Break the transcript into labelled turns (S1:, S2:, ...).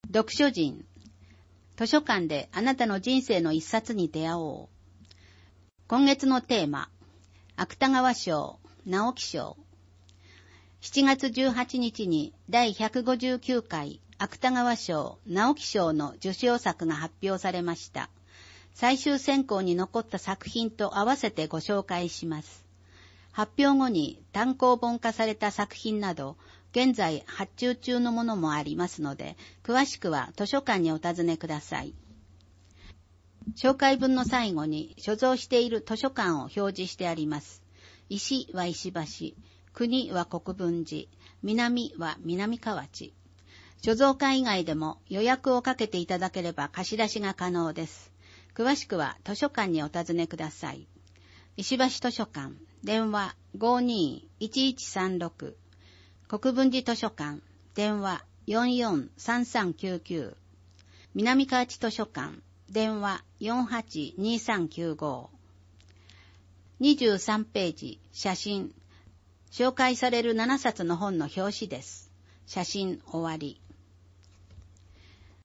S1: 読書人。図書館であなたの人生の一冊に出会おう。今月のテーマ、芥川賞、直木賞。7月18日に第159回芥川賞、直木賞の受賞作が発表されました。最終選考に残った作品と合わせてご紹介します。発表後に単行本化された作品など、現在発注中のものもありますので、詳しくは図書館にお尋ねください。紹介文の最後に所蔵している図書館を表示してあります。石は石橋、国は国分寺、南は南河内。所蔵館以外でも予約をかけていただければ貸し出しが可能です。詳しくは図書館にお尋ねください。石橋図書館、電話 52-1136。国分寺図書館、電話 443399。南河内図書館、電話 482395。23ページ、写真。紹介される7冊の本の表紙です。写真終わり。